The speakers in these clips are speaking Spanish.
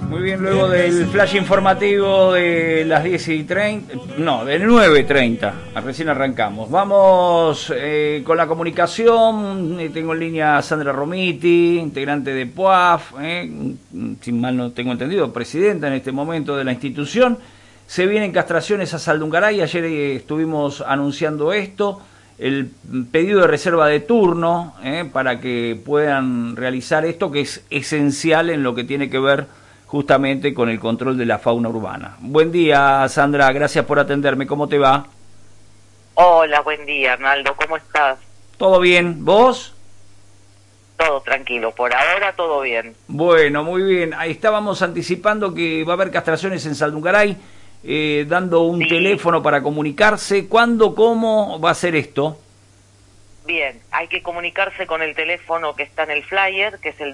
Muy bien, luego del flash informativo de las 10:30, no, de 9:30, recién arrancamos. Vamos con la comunicación. Tengo en línea a Sandra Romiti, integrante de PUAF, si mal no tengo entendido, presidenta en este momento de la institución. Se vienen castraciones a Saldungaray, ayer estuvimos anunciando esto, el pedido de reserva de turno para que puedan realizar esto, que es esencial en lo que tiene que ver justamente con el control de la fauna urbana. Buen día, Sandra, gracias por atenderme. ¿Cómo te va? Hola, buen día, Arnaldo, ¿cómo estás? ¿Todo bien? ¿Vos? Todo tranquilo, por ahora todo bien. Bueno, muy bien. Ahí estábamos anticipando que va a haber castraciones en Saldungaray, dando un teléfono para comunicarse. ¿Cuándo, cómo va a ser esto? Bien, hay que comunicarse con el teléfono que está en el flyer, que es el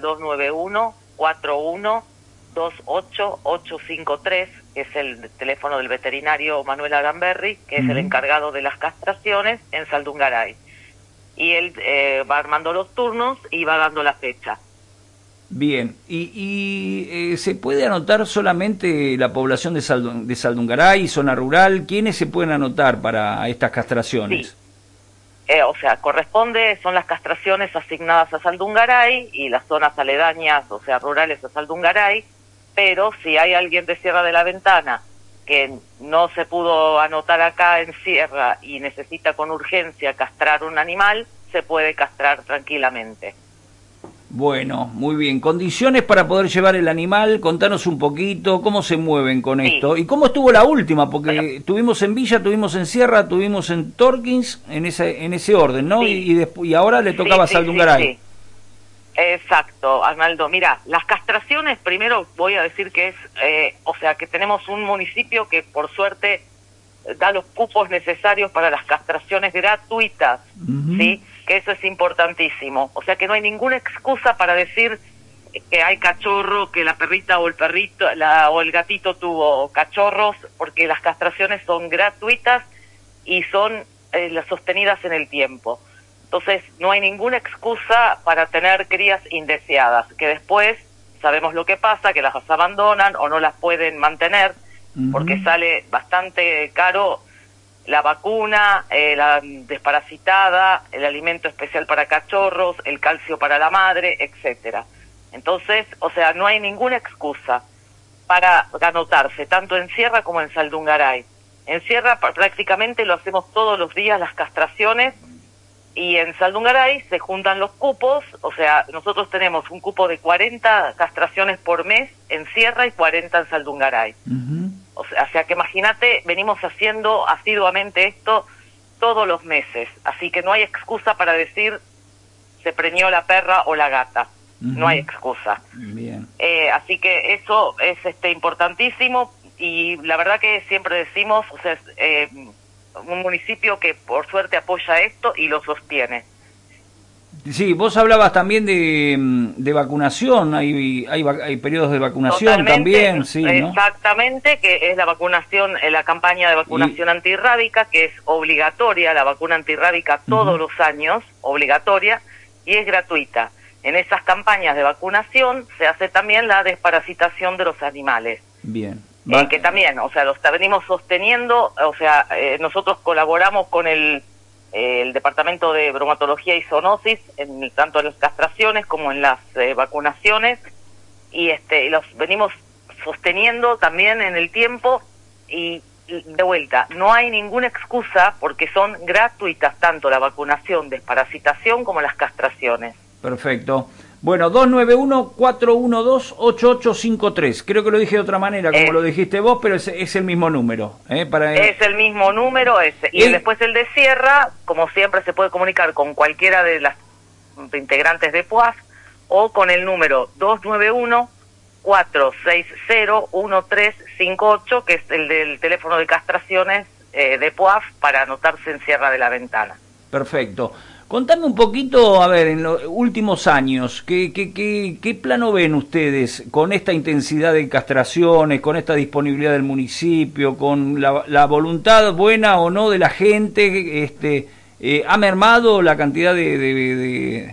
291-41-28853, que es el teléfono del veterinario Manuel Aramberri, que es el encargado de las castraciones en Saldungaray. Y él va armando los turnos y va dando la fecha. Bien, ¿y se puede anotar solamente la población de Saldungaray, zona rural? ¿Quiénes se pueden anotar para estas castraciones? Sí. O sea, son las castraciones asignadas a Saldungaray y las zonas aledañas, o sea, rurales a Saldungaray, pero si hay alguien de Sierra de la Ventana que no se pudo anotar acá en Sierra y necesita con urgencia castrar un animal, se puede castrar tranquilamente. Bueno, muy bien. Condiciones para poder llevar el animal, contanos un poquito, cómo se mueven con esto. ¿Y cómo estuvo la última? Porque tuvimos en Villa, tuvimos en Sierra, tuvimos en Torkins, en ese orden, ¿no? Sí. Y ahora le tocaba a Saldungaray. Sí. Exacto, Arnaldo. Mira, las castraciones, primero voy a decir que o sea, que tenemos un municipio que por suerte da los cupos necesarios para las castraciones gratuitas, ¿sí? Que eso es importantísimo. O sea que no hay ninguna excusa para decir que hay cachorro, que la perrita o el perrito o el gatito tuvo cachorros, porque las castraciones son gratuitas y son las sostenidas en el tiempo. Entonces no hay ninguna excusa para tener crías indeseadas, que después sabemos lo que pasa, que las abandonan o no las pueden mantener, porque sale bastante caro la vacuna, la desparasitada, el alimento especial para cachorros, el calcio para la madre, etcétera. Entonces, o sea, no hay ninguna excusa para anotarse, tanto en Sierra como en Saldungaray. En Sierra prácticamente lo hacemos todos los días, las castraciones, y en Saldungaray se juntan los cupos, o sea, nosotros tenemos un cupo de 40 castraciones por mes en Sierra y 40 en Saldungaray. O sea que imagínate, venimos haciendo asiduamente esto todos los meses, así que no hay excusa para decir se preñó la perra o la gata, no hay excusa. Bien. Así que eso es importantísimo y la verdad que siempre decimos, o sea, es un municipio que por suerte apoya esto y lo sostiene. Sí, vos hablabas también de vacunación, hay periodos de vacunación. Totalmente, también, sí, ¿no? Exactamente, que es la vacunación, la campaña de vacunación antirrábica, que es obligatoria, la vacuna antirrábica todos los años, obligatoria, y es gratuita. En esas campañas de vacunación se hace también la desparasitación de los animales. Bien. Que también, o sea, lo venimos sosteniendo, o sea, nosotros colaboramos con el Departamento de Bromatología y Zoonosis, tanto en las castraciones como en las vacunaciones, y los venimos sosteniendo también en el tiempo, y de vuelta, no hay ninguna excusa porque son gratuitas tanto la vacunación, desparasitación como las castraciones. Perfecto. Bueno, 291-412-8853. Creo que lo dije de otra manera, como lo dijiste vos, pero es el mismo número. Es el mismo número ese. Y después el de Sierra, como siempre, se puede comunicar con cualquiera de las integrantes de PUAF o con el número 291-460-1358, que es el del teléfono de castraciones de PUAF para anotarse en Sierra de la Ventana. Perfecto. Contame un poquito, a ver, en los últimos años, ¿qué plano ven ustedes con esta intensidad de castraciones, con esta disponibilidad del municipio, con la voluntad buena o no de la gente? ¿Ha mermado la cantidad de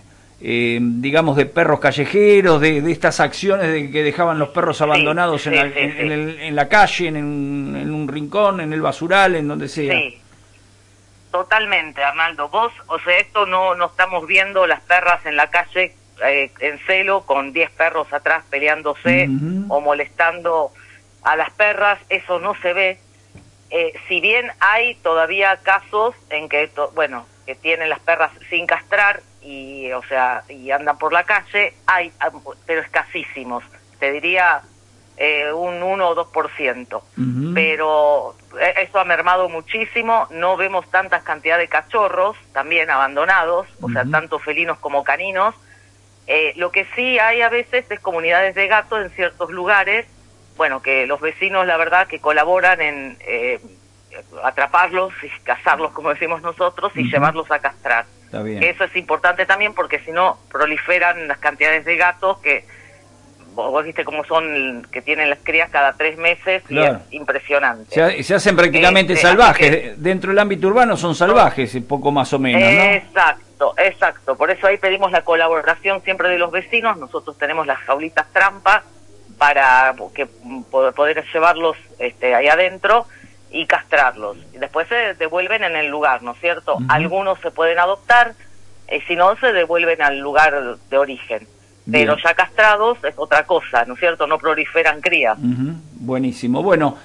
digamos, de perros callejeros, de estas acciones de que dejaban los perros abandonados en la calle, en un rincón, en el basural, en donde sea. Sí, totalmente, Arnaldo. Vos, o sea, esto no estamos viendo las perras en la calle en celo con 10 perros atrás peleándose o molestando a las perras, eso no se ve. Si bien hay todavía casos en que, que tienen las perras sin castrar y, o sea, y andan por la calle, pero escasísimos, te diría un 1 o 2%. Pero eso ha mermado muchísimo, no vemos tantas cantidades de cachorros también abandonados, o sea, tanto felinos como caninos. Lo que sí hay a veces es comunidades de gatos en ciertos lugares, que los vecinos, la verdad, que colaboran en atraparlos y cazarlos, como decimos nosotros, y llevarlos a castrar. Está bien. Que eso es importante también porque si no proliferan las cantidades de gatos que vos viste cómo son, que tienen las crías cada 3 meses, claro. Y es impresionante. Se hacen prácticamente salvajes, dentro del ámbito urbano son salvajes, poco más o menos, ¿no? Exacto, por eso ahí pedimos la colaboración siempre de los vecinos. Nosotros tenemos las jaulitas trampa para que poder llevarlos ahí adentro y castrarlos. Y después se devuelven en el lugar, ¿no es cierto? Algunos se pueden adoptar, si no se devuelven al lugar de origen. Bien. Pero ya castrados es otra cosa, ¿no es cierto? No proliferan crías. Buenísimo. Bueno,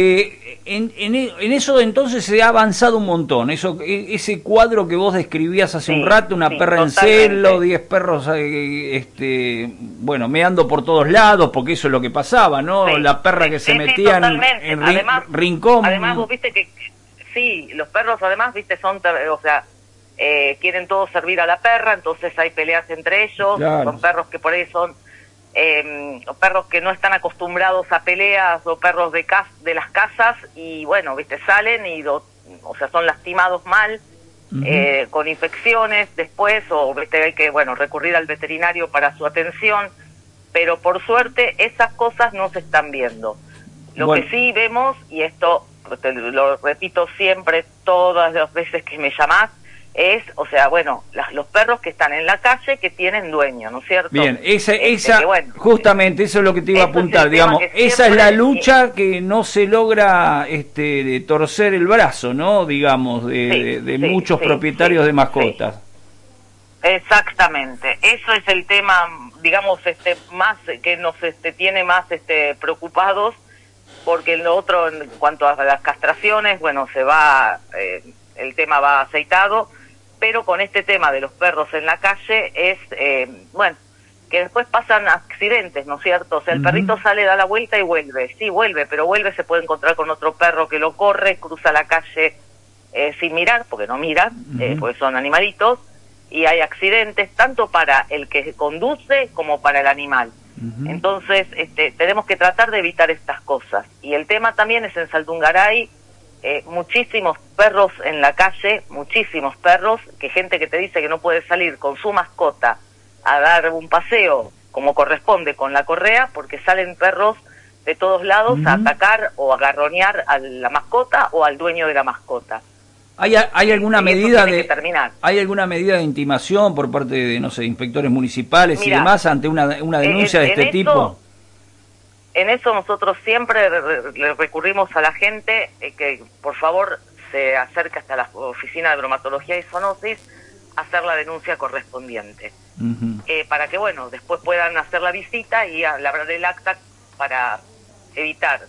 en eso entonces se ha avanzado un montón. Ese cuadro que vos describías hace un rato, una perra en celo, 10 perros, meando por todos lados, porque eso es lo que pasaba, ¿no? Sí, la perra que se metía en rincón. Además, vos viste que, los perros además, viste, son, quieren todos servir a la perra, entonces hay peleas entre ellos, claro. Son perros que por ahí son perros que no están acostumbrados a peleas o perros de las casas y viste, salen y son lastimados mal, con infecciones después o viste, hay que recurrir al veterinario para su atención, pero por suerte esas cosas no se están viendo. Lo que sí vemos, y esto te lo repito siempre todas las veces que me llamás, es, los perros que están en la calle que tienen dueño, ¿no es cierto? Bien, justamente eso es lo que te iba a apuntar, digamos, esa es la lucha que no se logra de torcer el brazo, ¿no? Digamos, de muchos propietarios de mascotas. Sí. Exactamente, eso es el tema, digamos, más que nos tiene más preocupados, porque lo otro, en cuanto a las castraciones, se va, el tema va aceitado. Pero con este tema de los perros en la calle es, que después pasan accidentes, ¿no es cierto? O sea, el perrito sale, da la vuelta y vuelve. Sí, vuelve, pero se puede encontrar con otro perro que lo corre, cruza la calle sin mirar, porque no miran, porque son animalitos, y hay accidentes tanto para el que conduce como para el animal. Entonces, tenemos que tratar de evitar estas cosas. Y el tema también es en Saldungaray, muchísimos perros en la calle, muchísimos perros, que gente que te dice que no puede salir con su mascota a dar un paseo como corresponde con la correa, porque salen perros de todos lados a atacar o a agarronear a la mascota o al dueño de la mascota. ¿Hay alguna medida ¿Hay alguna medida de intimación por parte de, no sé, inspectores municipales y demás ante una denuncia de este tipo? En eso nosotros siempre le recurrimos a la gente que por favor se acerque hasta la oficina de bromatología y zoonosis a hacer la denuncia correspondiente. Para que, después puedan hacer la visita y labrar el acta para evitar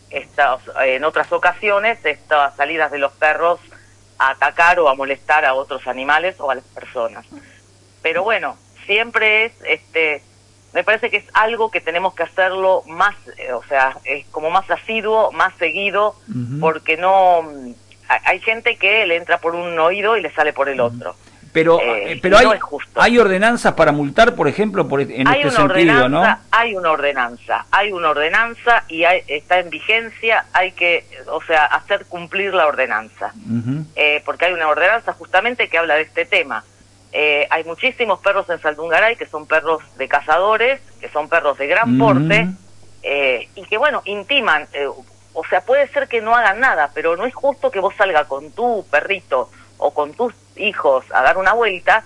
en otras ocasiones estas salidas de los perros a atacar o a molestar a otros animales o a las personas. Pero siempre es me parece que es algo que tenemos que hacerlo más, es como más asiduo, más seguido, porque hay gente que le entra por un oído y le sale por el otro. Pero no es justo. ¿Hay ordenanzas para multar, por ejemplo, en este sentido, no? Hay una ordenanza y está en vigencia, hay que, hacer cumplir la ordenanza. Porque hay una ordenanza justamente que habla de este tema. Hay muchísimos perros en Saldungaray que son perros de cazadores, que son perros de gran porte, y que intiman, puede ser que no hagan nada, pero no es justo que vos salgas con tu perrito o con tus hijos a dar una vuelta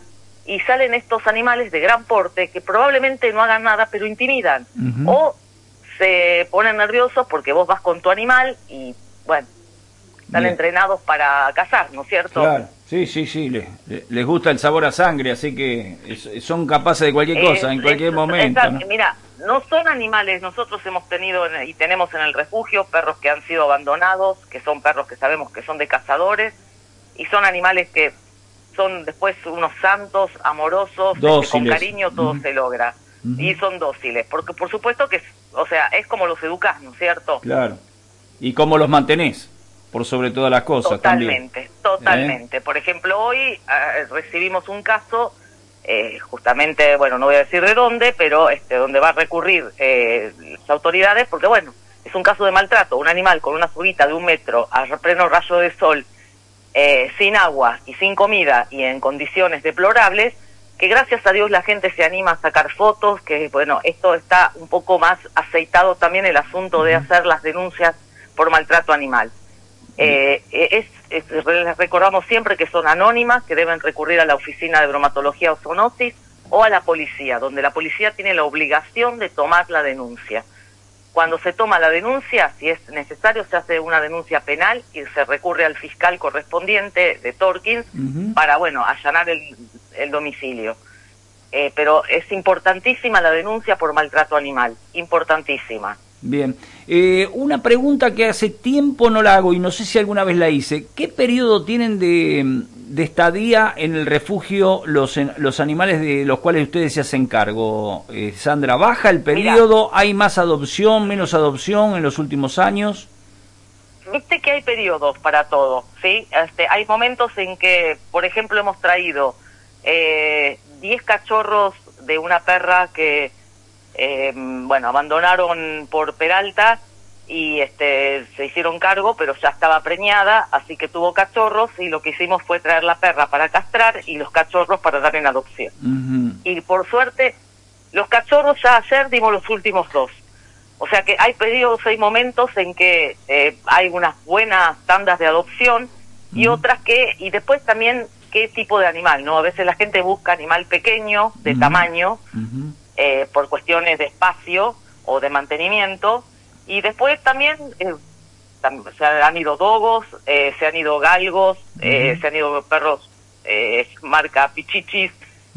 y salen estos animales de gran porte que probablemente no hagan nada, pero intimidan. O se ponen nerviosos porque vos vas con tu animal y, bueno, están entrenados para cazar, ¿no es cierto? Claro, sí, les gusta el sabor a sangre, así que son capaces de cualquier cosa, en cualquier momento. Exacto. ¿No? Mira, no son animales, nosotros hemos tenido y tenemos en el refugio perros que han sido abandonados, que son perros que sabemos que son de cazadores, y son animales que son después unos santos, amorosos, con cariño todo se logra. Y son dóciles, porque por supuesto que, o sea, es como los educás, ¿no es cierto? Claro. ¿Y cómo los mantenés? Por sobre todas las cosas. Totalmente, totalmente. Por ejemplo, hoy recibimos un caso, justamente, bueno, no voy a decir de dónde, pero donde va a recurrir las autoridades, porque bueno, es un caso de maltrato, un animal con una subida de 1 metro a pleno rayo de sol, sin agua y sin comida y en condiciones deplorables, que gracias a Dios la gente se anima a sacar fotos, que bueno, esto está un poco más aceitado también el asunto de hacer las denuncias por maltrato animal. Les recordamos siempre que son anónimas, que deben recurrir a la oficina de bromatología o zoonosis o a la policía, donde la policía tiene la obligación de tomar la denuncia. Cuando se toma la denuncia, si es necesario, se hace una denuncia penal y se recurre al fiscal correspondiente de Torkins para, bueno, allanar el domicilio. Pero es importantísima la denuncia por maltrato animal, importantísima. Bien. Una pregunta que hace tiempo no la hago y no sé si alguna vez la hice. ¿Qué periodo tienen de estadía en el refugio los animales de los cuales ustedes se hacen cargo? Sandra, ¿baja el periodo? Mira, ¿hay más adopción, menos adopción en los últimos años? Viste que hay periodos para todo, ¿sí? Hay momentos en que, por ejemplo, hemos traído 10 cachorros de una perra que bueno, abandonaron por Peralta y se hicieron cargo, pero ya estaba preñada, así que tuvo cachorros y lo que hicimos fue traer la perra para castrar y los cachorros para dar en adopción. Y por suerte, los cachorros ya ayer dimos los últimos 2. O sea que hay periodos, hay momentos en que hay unas buenas tandas de adopción y otras que, y después también qué tipo de animal, ¿no? A veces la gente busca animal pequeño, de tamaño, por cuestiones de espacio o de mantenimiento, y después también se han ido dogos, se han ido galgos, se han ido perros marca Pichichis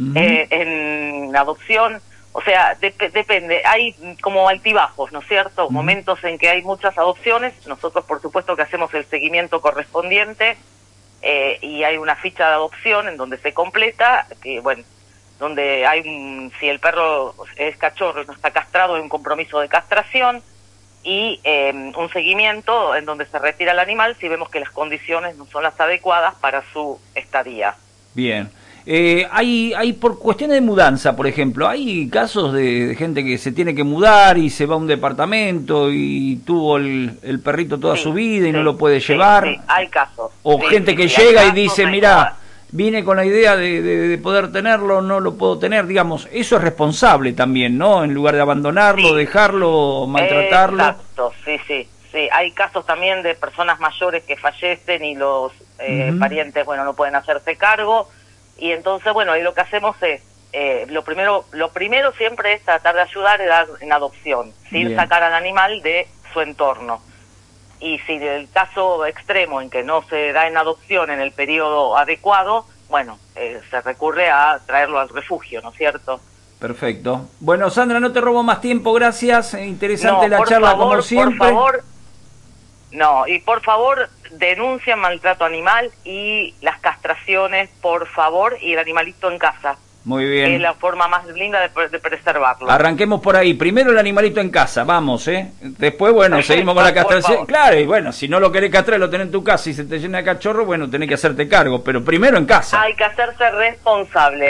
en adopción. O sea, depende, hay como altibajos, ¿no es cierto? Momentos en que hay muchas adopciones, nosotros por supuesto que hacemos el seguimiento correspondiente y hay una ficha de adopción en donde se completa, que bueno, donde hay si el perro es cachorro y no está castrado, hay un compromiso de castración y un seguimiento en donde se retira el animal si vemos que las condiciones no son las adecuadas para su estadía. Bien. Hay por cuestiones de mudanza, por ejemplo, hay casos de gente que se tiene que mudar y se va a un departamento y tuvo el perrito toda su vida y no lo puede llevar. Sí, hay casos. O gente que llega y dice, mirá, vine con la idea de poder tenerlo, no lo puedo tener, digamos, eso es responsable también, ¿no? En lugar de abandonarlo, dejarlo, maltratarlo. Exacto, sí. Hay casos también de personas mayores que fallecen y los parientes, bueno, no pueden hacerse cargo, y entonces, bueno, ahí lo que hacemos es, lo primero siempre es tratar de ayudar y dar en adopción, sin sacar al animal de su entorno. Y si el caso extremo en que no se da en adopción en el periodo adecuado, bueno, se recurre a traerlo al refugio, ¿no es cierto? Perfecto. Bueno, Sandra, no te robo más tiempo, gracias. Interesante la charla, como siempre. Por favor, y por favor, denuncian maltrato animal y las castraciones, por favor, y el animalito en casa. Muy bien. Es la forma más linda de preservarlo. Arranquemos por ahí. Primero el animalito en casa, vamos, Después, bueno, seguimos con la castración. Claro, y bueno, si no lo querés castrar, lo tenés en tu casa y se te llena de cachorro, bueno, tenés que hacerte cargo, pero primero en casa. Hay que hacerse responsable,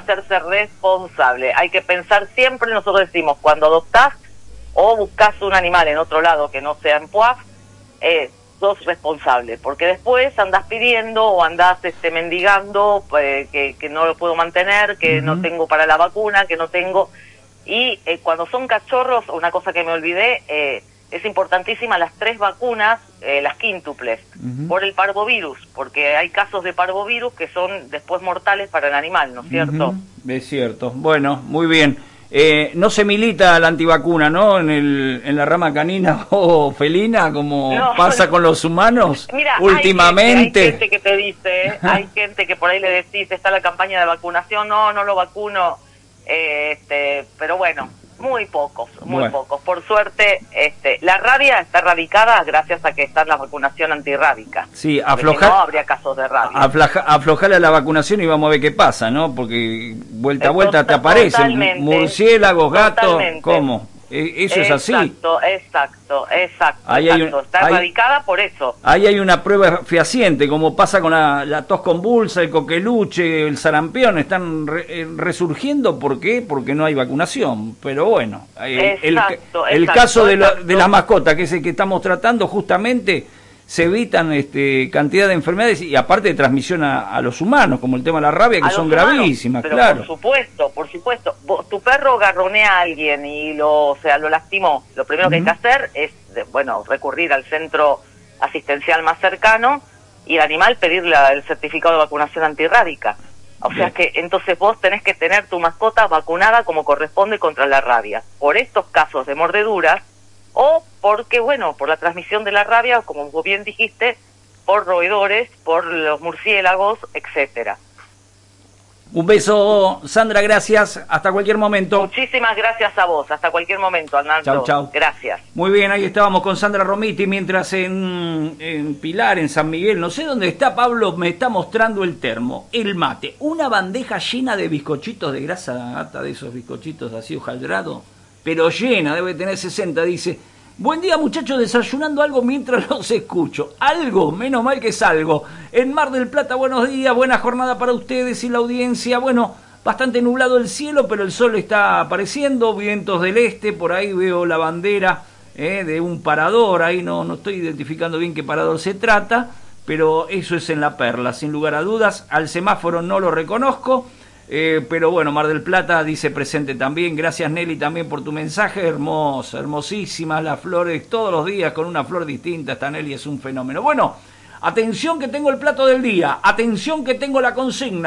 Hay que pensar siempre, nosotros decimos, cuando adoptás o buscás un animal en otro lado que no sea en PUAF, sos responsable, porque después andás pidiendo o andás mendigando que no lo puedo mantener, que no tengo para la vacuna, que no tengo. Y cuando son cachorros, una cosa que me olvidé, es importantísima las 3 vacunas, las quíntuples, por el parvovirus, porque hay casos de parvovirus que son después mortales para el animal, ¿no es cierto? Es cierto. Bueno, muy bien. No se milita la antivacuna, ¿no? En la rama canina o felina, como pasa con los humanos. Mira, últimamente. Hay gente que te dice, hay gente que por ahí le decís, está la campaña de vacunación, no lo vacuno, pero bueno, muy pocos. Por suerte, la rabia está erradicada gracias a que está la vacunación antirrábica. Sí, si no, habría casos de rabia. Aflojarle a la vacunación y vamos a ver qué pasa, ¿no? Porque vuelta a vuelta te aparecen murciélagos, gatos, ¿cómo? Eso es así. Exacto. Está erradicada por eso. Ahí hay una prueba fehaciente, como pasa con la tos convulsa, el coqueluche, el sarampión, están resurgiendo. ¿Por qué? Porque no hay vacunación. Pero bueno, el caso de la mascota, que es el que estamos tratando, justamente se evitan cantidad de enfermedades y aparte de transmisión a los humanos, como el tema de la rabia, que son gravísimas, pero claro. Por supuesto. Tu perro garronea a alguien y lo lastimó. Lo primero que hay que hacer es, recurrir al centro asistencial más cercano y el animal pedirle el certificado de vacunación antirrábica. O sea que entonces vos tenés que tener tu mascota vacunada como corresponde contra la rabia. Por estos casos de mordeduras, o porque, por la transmisión de la rabia, como vos bien dijiste, por roedores, por los murciélagos, etcétera. Un beso, Sandra, gracias. Hasta cualquier momento. Muchísimas gracias a vos. Hasta cualquier momento, Arnaldo. Chau. Gracias. Muy bien, ahí estábamos con Sandra Romiti, mientras en Pilar, en San Miguel, no sé dónde está, Pablo me está mostrando el termo, el mate, una bandeja llena de bizcochitos de grasa gata, de esos bizcochitos así hojaldrado, pero llena, debe tener 60, dice... Buen día, muchachos, desayunando algo mientras los escucho. Algo, menos mal que es algo. En Mar del Plata, buenos días, buena jornada para ustedes y la audiencia. Bueno, bastante nublado el cielo, pero el sol está apareciendo, vientos del este, por ahí veo la bandera de un parador, ahí no estoy identificando bien qué parador se trata, pero eso es en La Perla, sin lugar a dudas. Al semáforo no lo reconozco. Pero bueno, Mar del Plata dice presente también. Gracias, Nelly, también por tu mensaje. Hermosa, hermosísimas las flores, todos los días con una flor distinta. Esta Nelly es un fenómeno. Bueno, atención que tengo el plato del día, atención que tengo la consigna.